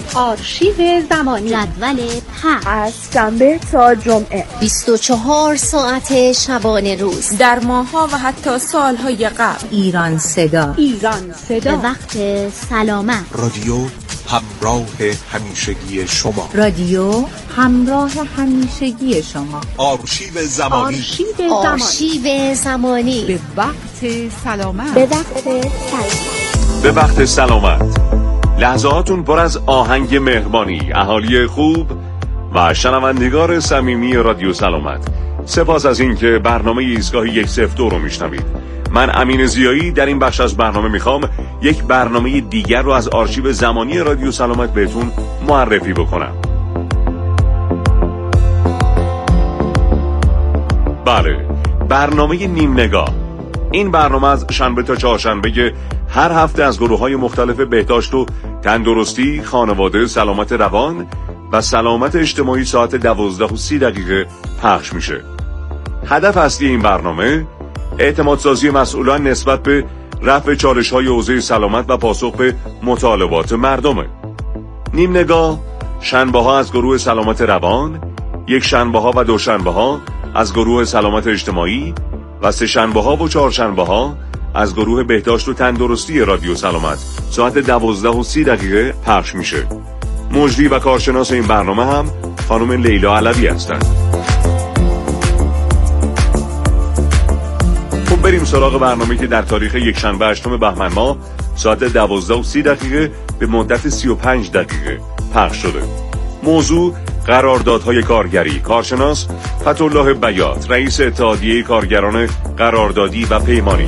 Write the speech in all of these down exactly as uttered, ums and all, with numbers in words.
آرشیو زمانی، جدول پخش از شنبه تا جمعه، بیست و چهار ساعت شبانه روز، در ماه‌ها و حتی سال‌های قبل. ایران صدا، ایران صدا، به وقت سلامت. رادیو همراه همیشگی شما، رادیو همراه همیشگی شما. آرشیو زمانی، آرشیو زمانی، آرشیو زمانی، به وقت سلامت، به وقت سلامت، به وقت سلامت. لحظاتون پر از آهنگ مهربانی اهالی خوب و شنوندگان صمیمی رادیو سلامت. سپاس از این که برنامه ایستگاه یک صفر دو رو میشنوید. من امین ضیایی در این بخش از برنامه میخوام یک برنامه دیگر رو از آرشیو زمانی رادیو سلامت بهتون معرفی بکنم. بله، برنامه نیم نگاه. این برنامه از شنبه تا چهارشنبه هر هفته از گروه‌های مختلف بهداشت و تندرستی، خانواده، سلامت روان و سلامت اجتماعی ساعت دوازده و سی دقیقه پخش میشه. هدف اصلی این برنامه اعتمادسازی مسئولان نسبت به رفع چالش‌های حوزه سلامت و پاسخ به مطالبات مردمه. نیم نگاه شنبه‌ها از گروه سلامت روان، یک شنبه‌ها و دو شنبه‌ها از گروه سلامت اجتماعی و سه شنبه‌ها و چهار شنبه‌ها از گروه بهداشت و تندرستی رادیو سلامت ساعت دوازده و سی دقیقه پخش میشه. مجری و کارشناس این برنامه هم خانم لیلا علوی هستند. خب بریم سراغ برنامه‌ای که در تاریخ یک شنبه هشتم بهمن ماه ساعت دوازده و سی دقیقه به مدت سی و پنج دقیقه پخش شده. موضوع قراردادهای کارگری. کارشناس فتح‌الله بیات، رئیس اتحادیه کارگران قراردادی و پیمانی.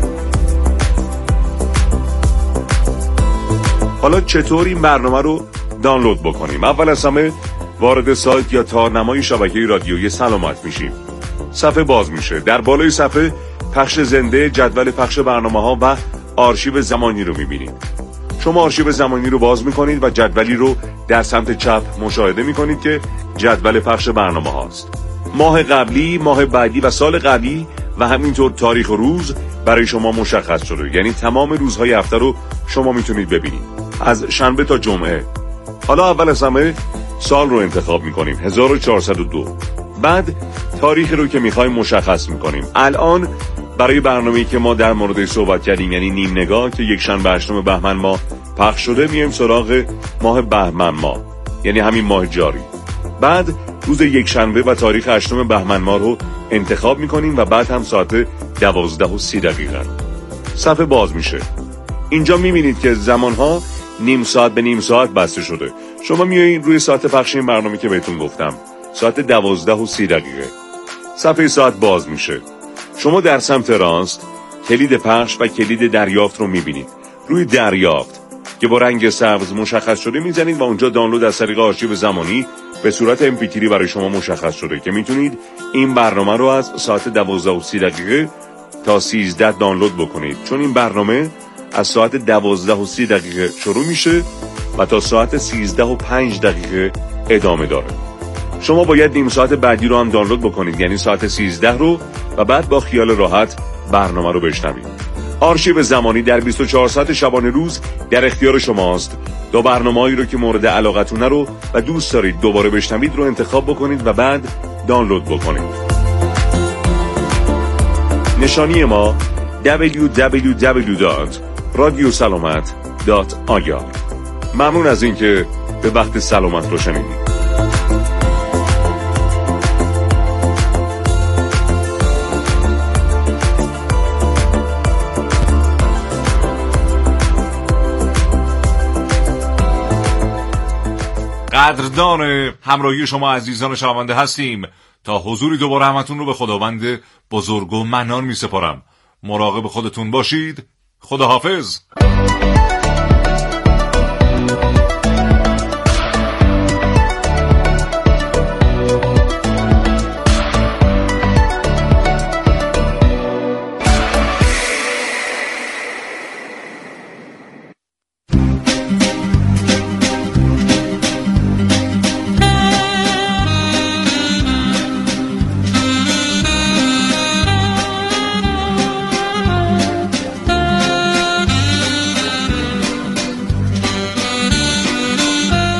حالا چطور این برنامه رو دانلود بکنیم؟ اول از همه وارد سایت یا تارنمای شبکه رادیویی سلامت میشیم. صفحه باز میشه. در بالای صفحه پخش زنده، جدول پخش برنامه‌ها و آرشیو زمانی رو میبینید. شما آرشیو زمانی رو باز میکنید و جدولی رو در سمت چپ مشاهده میکنید که جدول پخش برنامه هاست. ماه قبلی، ماه بعدی و سال قبلی و همینطور تاریخ و روز برای شما مشخص شده. یعنی تمام روزهای هفته رو شما میتونید ببینید از شنبه تا جمعه. حالا اول از همه سال رو انتخاب میکنیم، هزار و چهارصد و دو. بعد تاریخ رو که میخوایم مشخص میکنیم. الان برای برنامه‌ای که ما در موردش صحبت کردیم، یعنی نیم نگاه که یک شنبه هشتم بهمن ماه پخش شده، میایم سراغ ماه بهمن ماه، یعنی همین ماه جاری. بعد روز یک شنبه و تاریخ هشتم بهمن ماه رو انتخاب میکنیم و بعد هم ساعت دوازده و سی دقیقه صفحه باز میشه. اینجا میبینید که زمانها نیم ساعت به نیم ساعت بسته شده. شما میایین روی ساعت پخش این برنامه که بهتون گفتم، ساعت دوازده و سی دقیقه صفحه ساعت باز میشه. شما در سمت راست کلید پخش و کلید دریافت رو میبینید. روی دریافت که با رنگ سبز مشخص شده میزنید و اونجا دانلود از طریق آرشیو زمانی به صورت ام پی تری برای شما مشخص شده که میتونید این برنامه رو از ساعت دوازده و سی دقیقه تا سیزده دانلود بکنید، چون این برنامه از ساعت دوازده و سی دقیقه شروع میشه و تا ساعت سیزده و پنج دقیقه ادامه داره. شما باید نیم ساعت بعدی رو هم دانلود بکنید، یعنی ساعت سیزده رو، و بعد با خیال راحت برنامه رو بشنوید. آرشیو زمانی در بیست و چهار ساعت شبانه روز در اختیار شماست. دو برنامه‌ای رو که مورد علاقتونه رو و دوست دارید دوباره بشنوید رو انتخاب بکنید و بعد دانلود بکنید. نشانی ما دبلیو دبلیو دبلیو دات رادیو سلامت دات آی آر. ممنون از اینکه به وقت سلامت رو شنیدید. قدردان همراهی شما عزیزان شنونده هستیم. تا حضوری دوباره همتون رو به خداوند بزرگ و منان می سپارم. مراقب خودتون باشید. خداحافظ.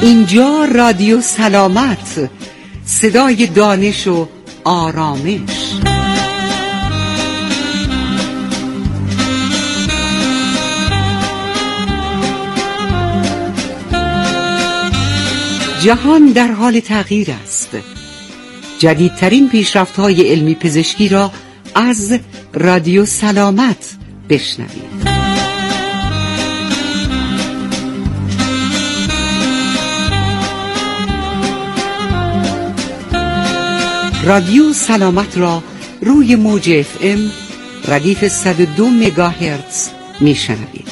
اینجا رادیو سلامت، صدای دانش و آرامش. جهان در حال تغییر است. جدیدترین پیشرفت‌های علمی پزشکی را از رادیو سلامت بشنوید. رادیو سلامت را روی موج اف ام ردیف صد و دو مگاهرتز میشنوید.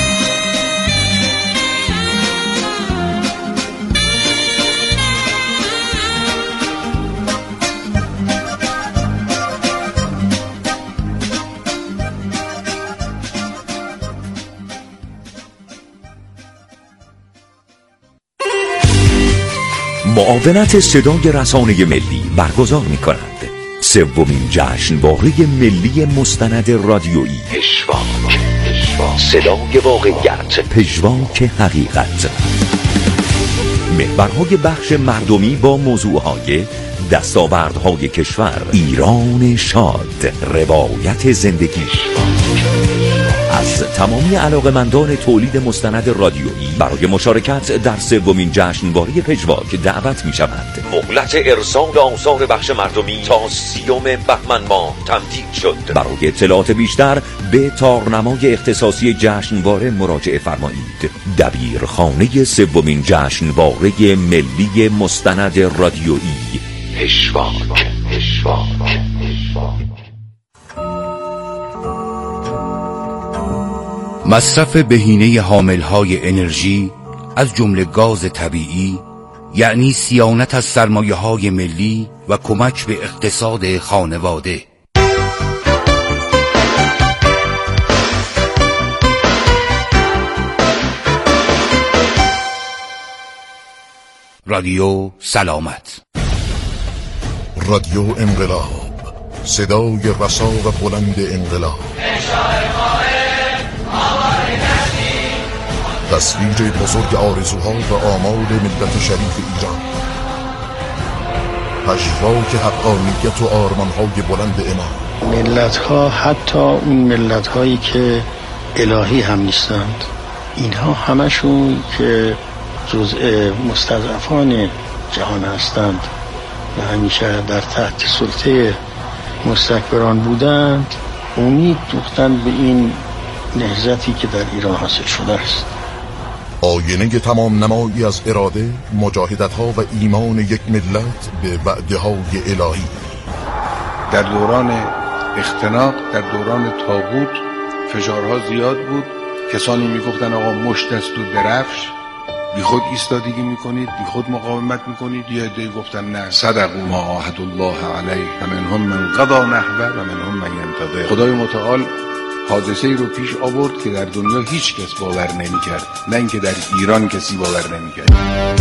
معاونت صدای رسانه ملی برگزار می کند سومین جشنواره ملی مستند رادیویی پژواک، صدای واقعیت، پژواک حقیقت. محورهای بخش مردمی با موضوعهای دستاوردهای کشور، ایران شاد، روایت زندگی. از تمامی علاقه‌مندان تولید مستند رادیویی برای مشارکت در سومین جشنواره پژواک دعوت می شود. مهلت ارسال آثار بخش مردمی تا سیوم بهمن ماه تمدید شد. برای اطلاعات بیشتر به تارنمای اختصاصی جشنواره مراجعه فرمایید. دبیرخانه سومین جشنواره ملی مستند رادیویی پژواک. پژواک. مصرف بهینه حاملهای انرژی از جمله گاز طبیعی یعنی صیانت از سرمایه‌های ملی و کمک به اقتصاد خانواده. رادیو سلامت. رادیو انقلاب، صدای رسا و بلند انقلاب. تصویر بزرگ آرزوها و آمال ملت شریف ایران. پژواک حقانیت و آرمانهای بلند امام. ملت‌ها، حتی اون ملت‌هایی که الهی هم نیستند، اینها همشون که جزء مستضعفان جهان هستند و همیشه در تحت سلطه مستکبران بودند، امید دوختند به این نهضتی که در ایران حاصل شده است. آینه تمام نمایی از اراده، مجاهدت ها و ایمان یک ملت به وعده های الهی. در دوران اختناق، در دوران طاغوت فشارها زیاد بود. کسانی میگفتن آقا مشت است و درفش، بی خود ایستادگی میکنید، بی خود مقاومت میکنید. یه عده گفتن نه، صدقوا ما عاهد الله علیه و منهم من قضا نحبه و منهم من ینتظر. خدای متعال حادثه ای رو پیش آورد که در دنیا هیچ کس باور نمی‌کرد، نه اینکه در ایران کسی باور نمی‌کرد.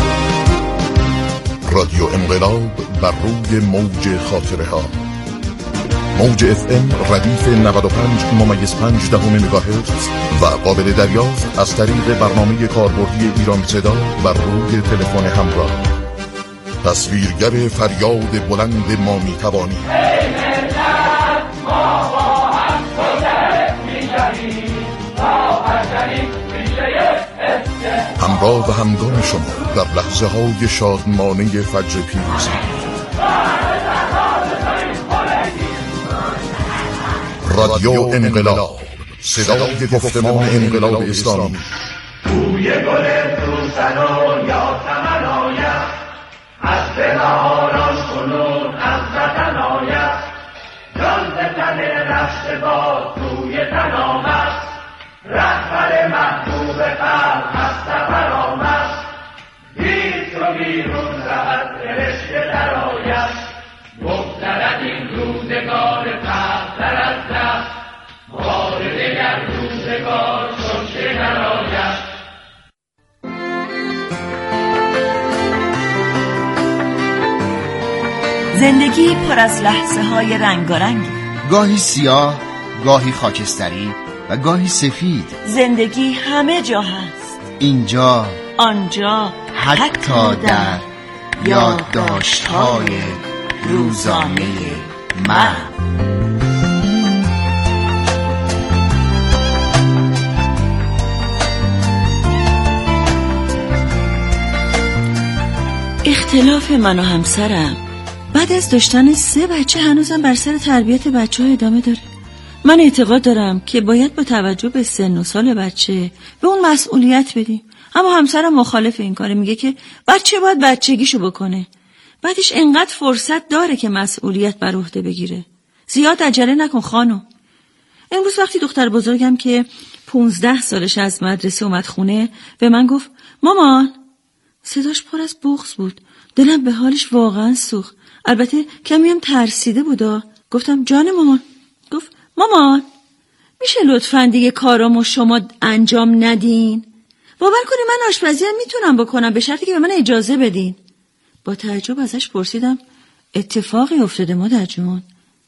رادیو انقلاب بر روی موج خاطره ها. موج اف ام ردیف نود و پنج ممیز پنج دهم مگاهرتز و قابل دریافت از طریق برنامه کاربردی ایران صدا بر روی تلفن همراه. تصویرگر فریاد بلند ما میتوانی. همراه و همگام شما در لحظه های شادمانه فجر پیروزی. رادیو انقلاب، صدای گفتمان انقلاب اسلامی. بوی گل سوسن و یا چمن آید، از بهاران کنون از وطن آید، جان ز تن رشته باد روی تن آمد، رهبر محبوب خلق از سفر آمد، دید چو بیرون رود فرشته درآید، بگذرد این روزگار پستر از دست، بار دگر روزگار شکر درآید. زندگی پر از لحظه های رنگارنگی، گاهی سیاه، گاهی خاکستری و گاهی سفید. زندگی همه جا هست، اینجا، آنجا، حتی در یادداشت‌های روزانه من. اختلاف من و همسرم بعد از داشتن سه بچه هنوزم بر سر تربیت بچه ها ادامه داره. من اعتقاد دارم که باید با توجه به سن و سال بچه به اون مسئولیت بدیم، اما همسرم مخالف این کاره، میگه که بچه باید بچگیشو بکنه، بعدش انقدر فرصت داره که مسئولیت بر عهده بگیره. زیاد عجله نکن خانم. امروز وقتی دختر بزرگم که پونزده سالش از مدرسه اومد خونه به من گفت مامان، صداش پر از بغض بود، دلم به حالش واقعا سوخت. البته کمی هم ترسیده بودا. گفتم جان مامان. گفت مامان میشه لطفاً دیگه کارامو شما انجام ندین؟ باور کنی من آشپزی هم میتونم بکنم به شرطی که به من اجازه بدین. با تعجب ازش پرسیدم اتفاقی افتاده مادر جون؟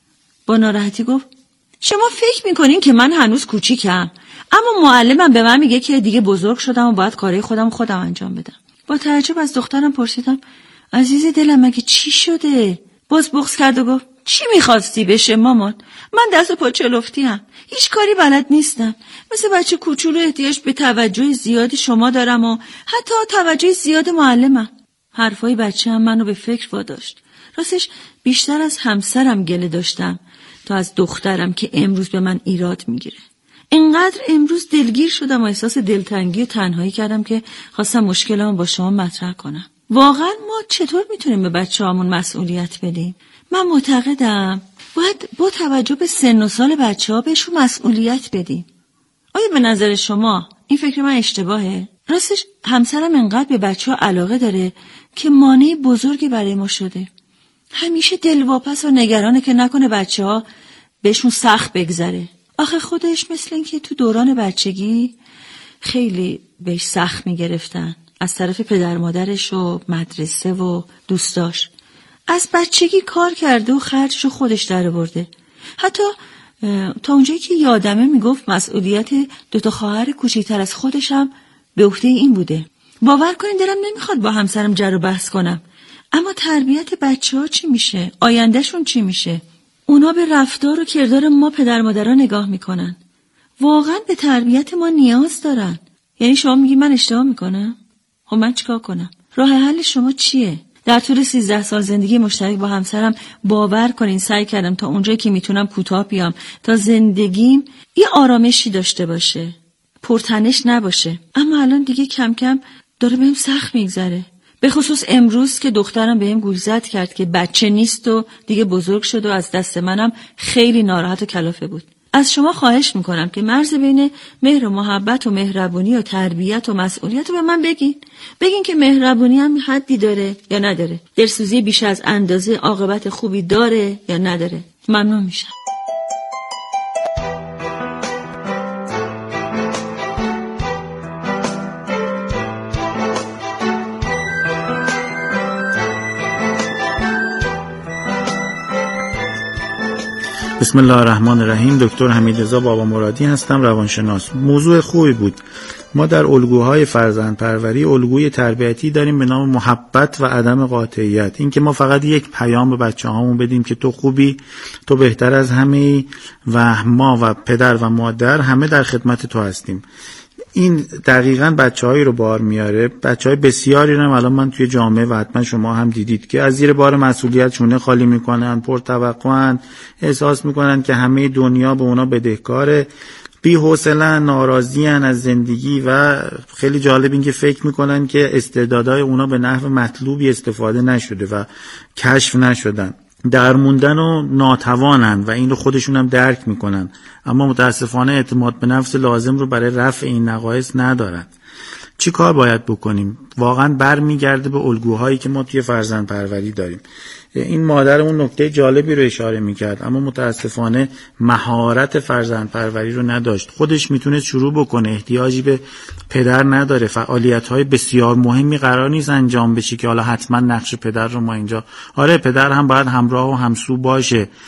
با ناراحتی گفت شما فکر میکنین که من هنوز کوچیکم، اما معلمم به من میگه که دیگه بزرگ شدم و باید کارهای خودم خودم انجام بدم. با تعجب از دخترم پرسیدم عزیز دلم مگه چی شده؟ باز بغض کرد و گفت چی میخواستی بشه مامان؟ من دست و پا چلفتیم، هیچ کاری بلد نیستم، مثل بچه کوچولو احتیاج به توجه زیادی شما دارم و حتی توجه زیاد معلمم. حرفای بچه هم منو به فکر واداشت. راستش بیشتر از همسرم گله داشتم تا از دخترم که امروز به من ایراد میگیره. اینقدر امروز دلگیر شدم و احساس دلتنگی و تنهایی کردم که خواستم مشکلام با شما مطرح کنم. واقعا ما چطور میتونیم به بچه هامون مسئولیت بدیم؟ من معتقدم باید با توجه به سن و سال بچه ها بهشون مسئولیت بدیم. آیا به نظر شما این فکر من اشتباهه؟ راستش همسرم انقدر به بچه ها علاقه داره که مانع بزرگی برای ما شده. همیشه دلواپس و نگرانه که نکنه بچه ها بهشون سخت بگذره. آخه خودش مثل این که تو دوران بچگی خیلی بهش سخت میگرفتن از طرف پدر مادرش و مدرسه و دوستاش. از بچگی کار کرده و خرجشو خودش در آورده. حتی تا اونجایی که یادمه میگفت مسئولیت دوتا خواهر کوچیک‌تر از خودشم به عهده این بوده. باور کنین دلم نمیخواد با همسرم جر و بحث کنم، اما تربیت بچه‌ها چی میشه؟ آیندهشون چی میشه؟ اونا به رفتار و کردار ما پدر مادرها نگاه میکنن. واقعا به تربیت ما نیاز دارن. یعنی شما میگی من اشتباه میکنم؟ خب من چیکار کنم؟ راه حل شما چیه؟ در طول سیزده سال زندگی مشترک با همسرم باور کنین سعی کردم تا اونجایی که میتونم کوتاه بیام تا زندگیم یه آرامشی داشته باشه، پرتنش نباشه. اما الان دیگه کم کم داره بهم سخت میگذره. به خصوص امروز که دخترم بهم گوشزد کرد که بچه نیست و دیگه بزرگ شد و از دست منم خیلی ناراحت و کلافه بود. از شما خواهش میکنم که مرز بین مهر و محبت و مهربونی و تربیت و مسئولیت رو به من بگین. بگین که مهربونی هم حدی داره یا نداره؟ دلسوزی بیش از اندازه عاقبت خوبی داره یا نداره؟ ممنون میشم. بسم الله الرحمن الرحیم. دکتر حمیدرضا بابا مرادی هستم، روانشناس. موضوع خوبی بود. ما در الگوهای فرزندپروری الگوی تربیتی داریم به نام محبت و عدم قاطعیت. این که ما فقط یک پیام به بچه‌هامون بدیم که تو خوبی، تو بهتر از همه‌ای و ما و پدر و مادر همه در خدمت تو هستیم. این دقیقاً بچه‌هایی رو بار میاره. بچه‌های بسیاری رو الان من توی جامعه و حتما شما هم دیدید که از زیر بار مسئولیت شونه خالی میکنن، پرتوقعن، احساس میکنن که همه دنیا به اونا بدهکاره، بی‌حوصله‌ان، ناراضی‌ان از زندگی و خیلی جالب این که فکر میکنن که استعدادهای اونا به نحو مطلوبی استفاده نشده و کشف نشدن. درموندن و ناتوانن و این رو خودشون هم درک میکنن، اما متاسفانه اعتماد به نفس لازم رو برای رفع این نقایص ندارن. چی کار باید بکنیم؟ واقعا برمیگرده به الگوهایی که ما توی فرزند پروری داریم. این مادر اون نکته جالبی رو اشاره میکرد، اما متاسفانه مهارت فرزند پروری رو نداشت. خودش میتونه شروع بکنه، احتیاجی به پدر نداره. فعالیت‌های بسیار مهمی قرار نیست انجام بشه که حالا حتما نقش پدر رو ما اینجا، آره پدر هم باید همراه و همسو باشه.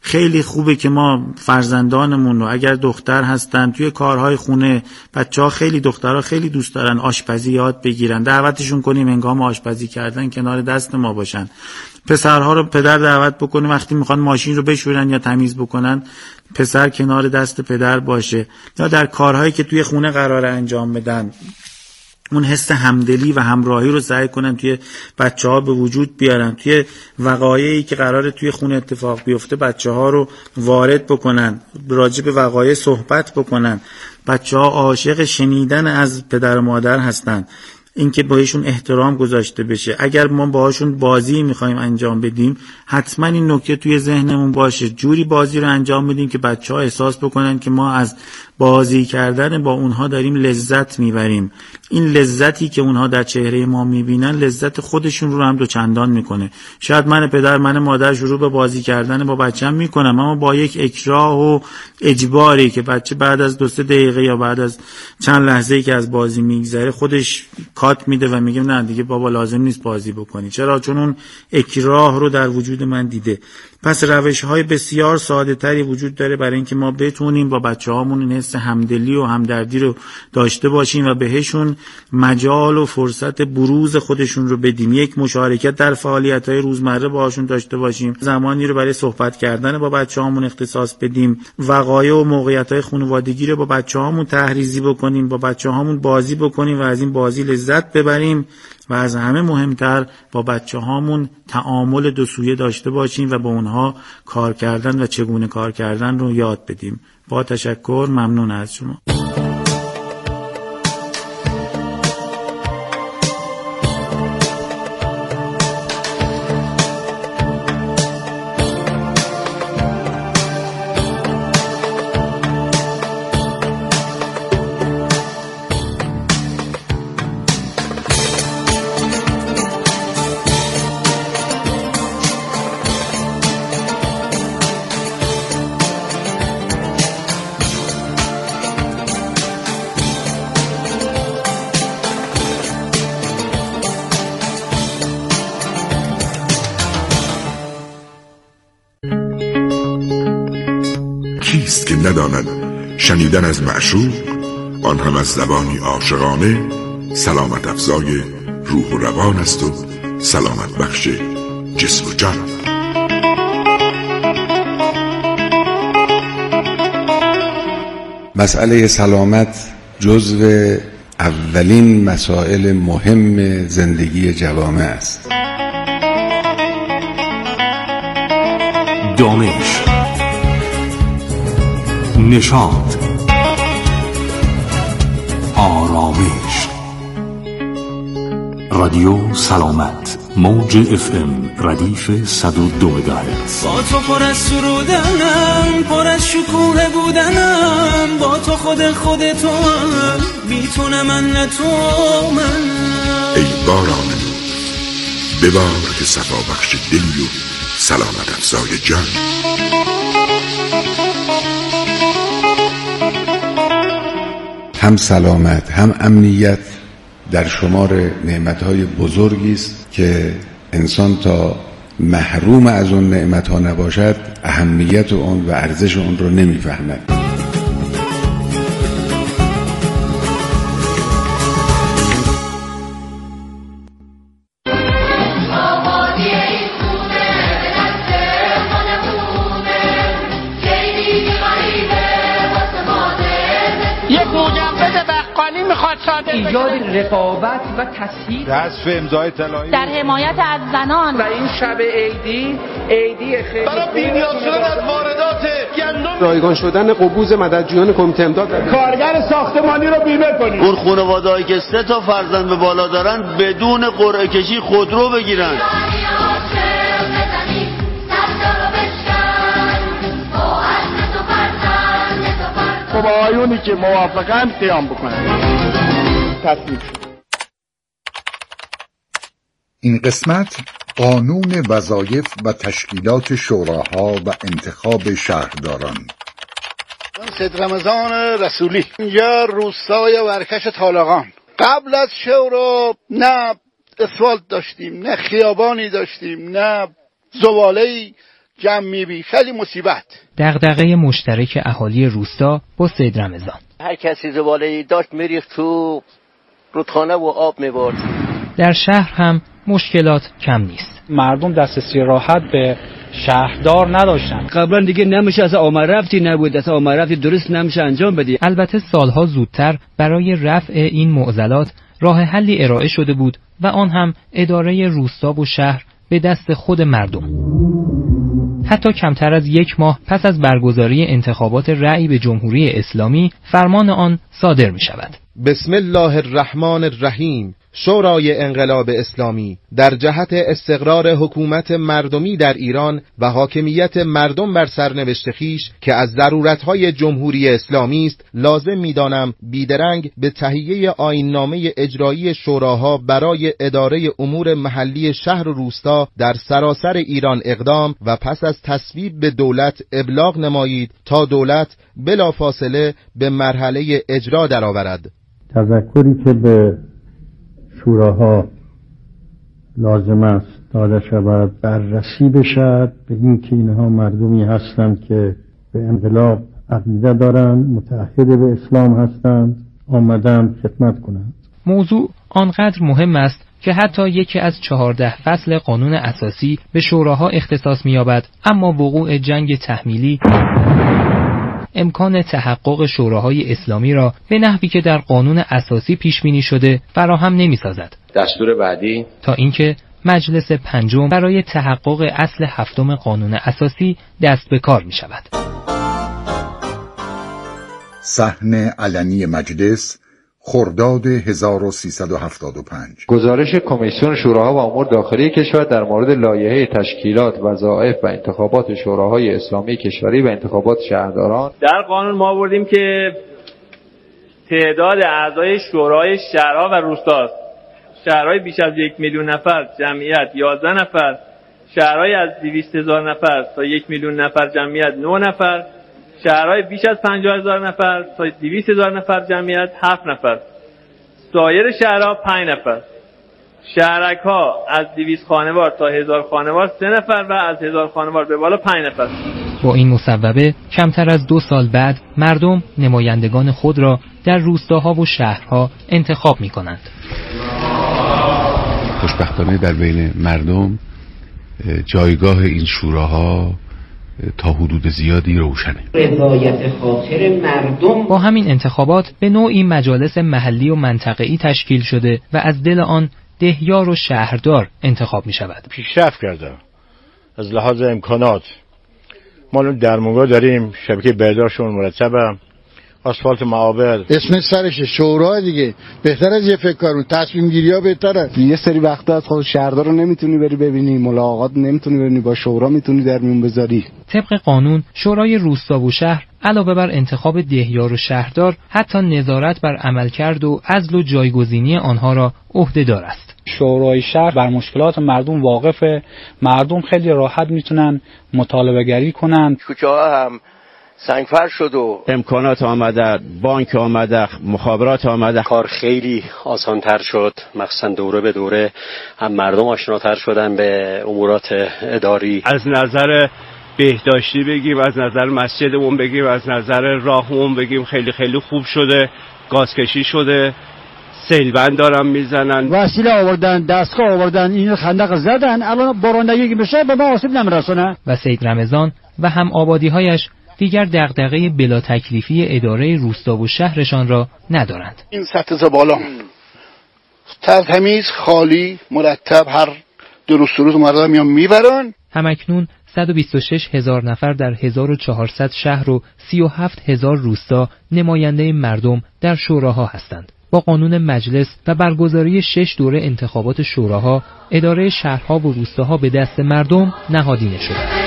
خیلی خوبه که ما فرزندانمون رو اگر دختر هستن توی کارهای خونه، بچه‌ها خیلی دخترها خیلی دوست دارن آشپزی یاد بگیرن، دعوتشون کنیم هنگام آشپزی کردن کنار دست ما باشن. پسرها رو پدر دعوت بکنه وقتی میخوان ماشین رو بشورن یا تمیز بکنن پسر کنار دست پدر باشه، یا در کارهایی که توی خونه قراره انجام بدن اون حس همدلی و همراهی رو سعی کنن توی بچه‌ها به وجود بیارن. توی وقایعی که قراره توی خونه اتفاق بیفته بچه‌ها رو وارد بکنن، راجع به وقایع صحبت بکنن. بچه‌ها عاشق شنیدن از پدر و مادر هستن، اینکه بهشون احترام گذاشته بشه. اگر ما باهاشون بازی میخوایم انجام بدیم حتما این نکته توی ذهنمون باشه، جوری بازی رو انجام بدیم که بچه‌ها احساس بکنن که ما از بازی کردن با اونها داریم لذت میبریم. این لذتی که اونها در چهره ما میبینن لذت خودشون رو هم دو چندان میکنه. شاید من پدر من مادر شروع به بازی کردن با بچه‌م میکنم، اما با یک اکراه و اجباری که بچه بعد از دو سه دقیقه یا بعد از چند لحظه‌ای که از بازی میگذره خودش کات میده و میگه نه دیگه بابا لازم نیست بازی بکنی. چرا؟ چون اون اکراه رو در وجود من دیده. پس روش‌های بسیار ساده‌تری وجود داره برای اینکه ما بتونیم با بچه‌هامون این حس همدلی و همدردی رو داشته باشیم و بهشون مجال و فرصت بروز خودشون رو بدیم. یک مشارکت در فعالیت‌های روزمره باهاشون داشته باشیم، زمانی رو برای صحبت کردن با بچه‌هامون اختصاص بدیم، وقایع و موقعیت‌های خانوادگی رو با بچه‌هامون تحریزی بکنیم، با بچه‌هامون بازی بکنیم و از این بازی لذت ببریم و از همه مهمتر با بچه‌هامون تعامل دو سویه داشته باشیم و با اونها کار کردن و چگونه کار کردن رو یاد بدیم. با تشکر، ممنون از شما. کیست که نداند شنیدن از معشوق، آن هم از زبانی عاشقانه، سلامت افزای روح و روان است و سلامت بخش جسم و جان. مسئله سلامت جزو اولین مسائل مهم زندگی جوامع است. دانش، نشاط، آرامش. رادیو سلامت، موج اف ام ردیف صد و دو مگاهرتز. با تو پر از سرودنم، پر از شکوه بودنم، با تو خود خودتو هم، بیتونه من نه تو من. ای باران نور ببار که صفا بخش دلی و سلامت افزای جان. هم سلامت هم امنیت در شمار نعمتهای بزرگی است که انسان تا محروم از اون نعمتها نباشد اهمیت اون و ارزش اون رو نمیفهمد. ایجاد رقابت و تسهیل حذف امضای طلایی در حمایت از زنان و این شب عیدی عیدی خیلی برای بی‌نیاز شدن از واردات گندم، رایگان شدن قبوز مددجویان کمیته امداد، کارگر ساختمانی رو بیمه کنید. اون خانواده‌ای که سه تا فرزند به بالا دارن بدون قرعه کشی خودرو بگیرن. خب آیونی که موافقن قیام بکنن. تصمیم شد. این قسمت قانون وظایف و تشکیلات شوراها و انتخاب شهرداران. سید رمضان رسولی، یا روستای ورکش طالقان. قبل از شورا نه اسفالت داشتیم، نه خیابانی داشتیم، نه زباله‌ای جمع میبی خیلی مصیبت. دغدغه مشترک اهالی روستا با سید رمضان. هر کسی زباله‌ای داشت میریخت تو رودخانه و آب میبرد. در شهر هم مشکلات کم نیست. مردم دسترسی راحت به شهردار نداشتن. قبلا دیگه نمیشه، اصلا آمد رفتی نبود، اصلا آمد رفتی درست نمیشه انجام بدی. البته سالها زودتر برای رفع این معضلات راه حلی ارائه شده بود و آن هم اداره روستا و شهر به دست خود مردم. حتی کمتر از یک ماه پس از برگزاری انتخابات رأی به جمهوری اسلامی فرمان آن صادر می شود. بسم الله الرحمن الرحیم. شورای انقلاب اسلامی در جهت استقرار حکومت مردمی در ایران و حاکمیت مردم بر سرنوشت خویش که از ضرورت‌های جمهوری اسلامی است، لازم می‌دانم بیدرنگ به تهیه آیین‌نامه اجرایی شوراها برای اداره امور محلی شهر و روستا در سراسر ایران اقدام و پس از تصویب به دولت ابلاغ نمایید تا دولت بلافاصله به مرحله اجرا درآورد. تذکری که به شوراها لازم است داده شود بررسی بشد به این که اینها مردمی هستند که به انقلاب عقیده دارند، متعهد به اسلام هستند، آمدند خدمت کنند. موضوع آنقدر مهم است که حتی یکی از چهارده فصل قانون اساسی به شوراها اختصاص می‌یابد، اما وقوع جنگ تحمیلی امکان تحقق شوراهای اسلامی را به نحوی که در قانون اساسی پیش بینی شده فراهم نمی‌سازد. دستور بعدی تا اینکه مجلس پنجم برای تحقق اصل هفتم قانون اساسی دست به کار می‌شود. صحن علنی مجلس خرداد هزار و سیصد و هفتاد و پنج. گزارش کمیسیون شوراها و امور داخلی کشور در مورد لایحه تشکیلات، وظایف و انتخابات شوراهای اسلامی کشوری و انتخابات شهرداران. در قانون ما آوردیم که تعداد اعضای شورای شهرها و روستاست. شهرهای بیش از یک میلیون نفر جمعیت یازده نفر، شهرهای از دویست هزار نفر تا یک میلیون نفر جمعیت نه نفر، شهرهای بیش از پنجاه هزار نفر تا دویست هزار نفر جمعیت هفت نفر، سایر شهرها پنج نفر، شهرک‌ها از دویست خانوار تا هزار خانوار سه نفر و از هزار خانوار به بالا پنج نفر. با این مصوبه کمتر از دو سال بعد مردم نمایندگان خود را در روستاها و شهرها انتخاب می‌کنند. خوشبختانه در بین مردم جایگاه این شوراها تا حدود زیادی روشنه. رضایت خاطر مردم با همین انتخابات به نوعی مجالس محلی و منطقه‌ای تشکیل شده و از دل آن دهیار و شهردار انتخاب می شود. پیشرفت کرده از لحاظ امکانات. ما درمونگاه داریم، شبکه بهداشتشون مرتبه، آسفالت معابر. اسم سرش شورا دیگه، بهتر از یه فکر کارون تصمیم گیری ها بهتره. یه سری وقتا از خود شهردار رو نمیتونی بری ببینی، ملاقات نمیتونی ببینی، با شورا میتونی در میون بذاری. طبق قانون شورای روستا و شهر علاوه بر انتخاب دهیار و شهردار حتی نظارت بر عملکرد و عزل و جایگزینی آنها را عهده‌دار است. شورای شهر بر مشکلات مردم واقفه، مردم خیلی راحت میتونن مطالبه گری کنن. کوچه ها هم سنگفر شد و امکانات آمده، بانک آمده، مخابرات آمده، کار خیلی آسانتر شد، مخصوصا دوره به دوره هم مردم آشناتر شدن به امورات اداری. از نظر بهداشتی بگیم، از نظر مسجدمون بگیم، از نظر راهمون بگیم خیلی خیلی خوب شده، گازکشی شده، سیلبند دارن میزنن، وسیله آوردن، دستگاه آوردن، این خندق زدن، الان بارندگی که بشه به ما آسیب نمیرسونه. و سید رمضان و هم آبادی‌هایش دیگر دغدغه بلا تکلیفی اداره روستا و شهرشان را ندارند. این سطح زباله تمیز، خالی، مرتب، هر دو روز روز مردم میان میبرن. همکنون صد و بیست و شش هزار نفر در هزار و چهارصد شهر و سی و هفت هزار روستا نماینده مردم در شوراها هستند. با قانون مجلس و برگزاری شش دوره انتخابات شوراها، اداره شهرها و روستاها به دست مردم نهادینه شده.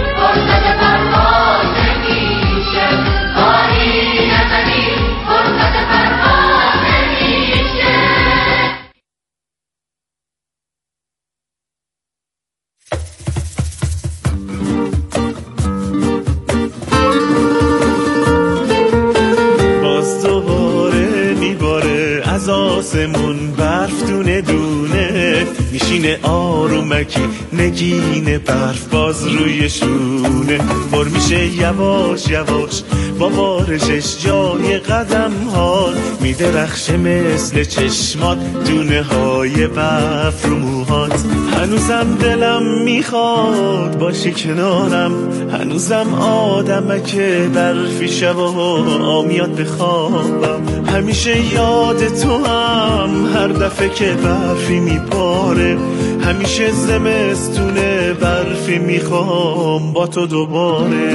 باز دوباره میباره از آسمون برف دونه دونه، میشینه آرومکی نگینه برف باز روی شونه پر میشه یواش یواش با بارشش جای قدم ها میدرخشه مثل چشمات دونه های برف رو موهات هنوزم دلم میخواد باشی کنارم هنوزم آدمکه برفی شبا میاد بخوابم همیشه یاد تو هم هر دفعه که برفی میباره همیشه زمستونه برفی میخوام با تو دوباره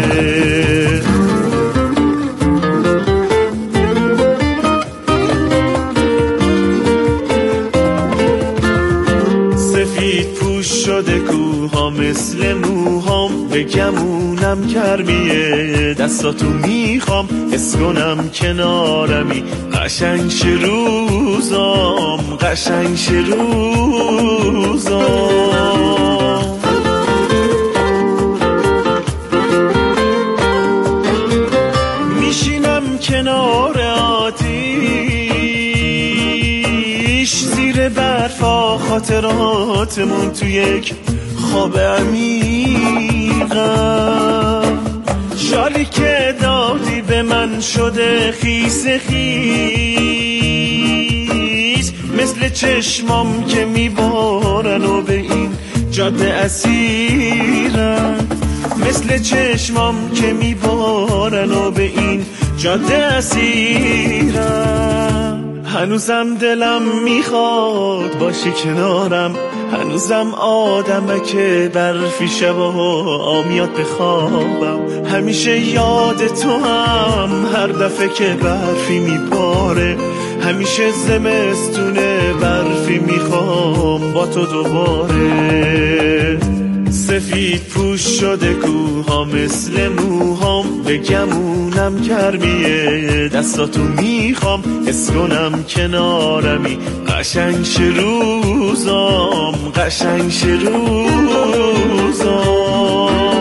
سفید پوش شده کوها مثل موهام به گمونم گرمیه دستاتو میخوام حس کنم کنارمی قشنگ شه روزام قشنگ شه روزام میشینم کنار آتیش زیر برفا خاطراتمون تو یک خواب عمیقم شالی که دادی به من شده خیس خیس مثل چشمام که میبارن و به این جاده اسیرم مثل چشمام که میبارن و به این جاده اسیرم هنوزم دلم میخواد باشی کنارم هنوزم آدمه که برفی شبا میاد بخوابم همیشه یاد تو هم هر دفعه که برفی میباره همیشه زمستونه برفی میخوام با تو دوباره سفید پوش شده کوها مثل موهام به گمونم گرمیه دستاتو میخوام حس کنم کنارمی قشنگ شه روزام قشنگ شه روزام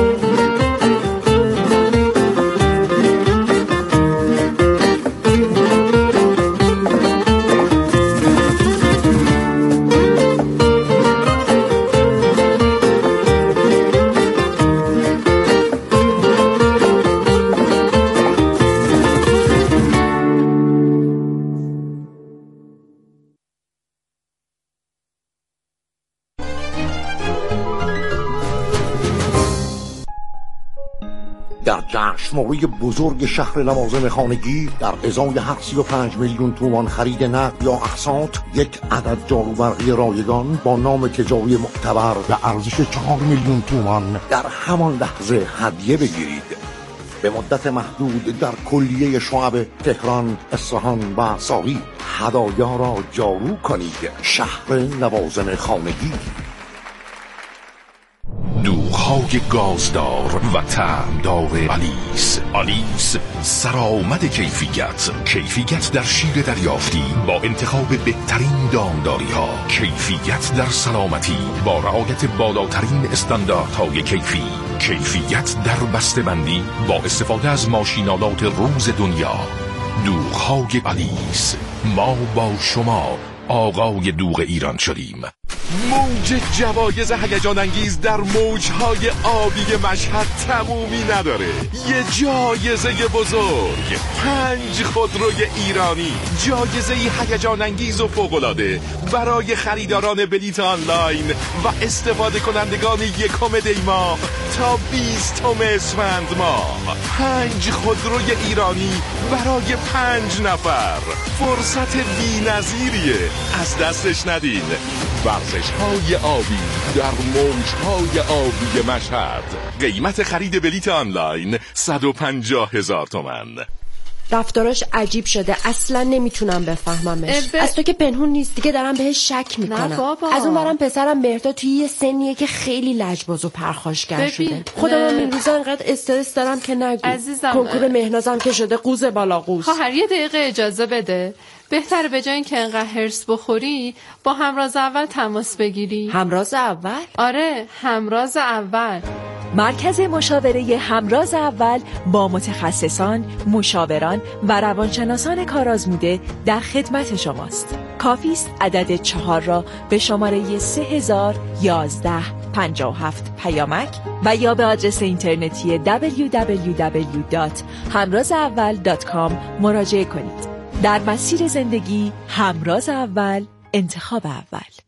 در جشنواره بزرگ شهر لوازم خانگی در ازای هر سی و پنج میلیون تومان خرید نقد یا اقساط یک عدد جاروبرقی رایگان با نام تجاری معتبر به ارزش چهار میلیون تومان در همان لحظه هدیه بگیرید. به مدت محدود در کلیه شعب تهران، اصفهان و ساری هدایا را جارو کنید. شهر لوازم خانگی. دوغ‌های گازدار و طعمدار آلیس. آلیس سرآمد کیفیت. کیفیت در شیر دریافتی با انتخاب بهترین دامداری ها. کیفیت در سلامتی با رعایت بالاترین استانداردهای کیفی. کیفیت در بسته‌بندی با استفاده از ماشینالات روز دنیا. دوغ‌های آلیس. ما با شما آقای دوغ ایران شدیم. موج جوایز هیجان انگیز در موجهای آبی مشهد تمومی نداره. یه جایزه بزرگ، پنج خودروی ایرانی، جایزه هیجان انگیز و فوق‌العاده برای خریداران بلیت آنلاین و استفاده کنندگان یکم دی ماه تا بیستم اسفند ماه. پنج خودروی ایرانی برای پنج نفر. فرصت بی‌نظیریه، از دستش ندین. ورزش های آبی در موج های آبی مشهد. قیمت خرید بلیت آنلاین صد و پنجاه هزار تومان. رفتاراش عجیب شده، اصلا نمیتونم بفهممش. ب... از تو که پنهون نیست دیگه، دارم بهش شک میکنم. از اون برم پسرم مهرداد توی یه سنیه که خیلی لجباز و پرخاشگر شده. خودم این روزا انقدر استرس دارم که نگو. عزیزم کنکور مهنازم که شده قوز بالا قوز. خواهر یه دقیقه اجازه بده. بهتره به جای اینکه انقدر هرس بخوری با همراز اول تماس بگیری. همراز اول؟ آره، همراز اول. مرکز مشاوره همراز اول با متخصصان، مشاوران و روانشناسان کارآزموده در خدمت شماست. کافی است عدد چهار را به شماره سه هزار و یازده پنجاه و هفت پیامک و یا به آدرس اینترنتی دبلیو دبلیو دبلیو دات همراز اول دات کام مراجعه کنید. در مسیر زندگی همراز اول، انتخاب اول.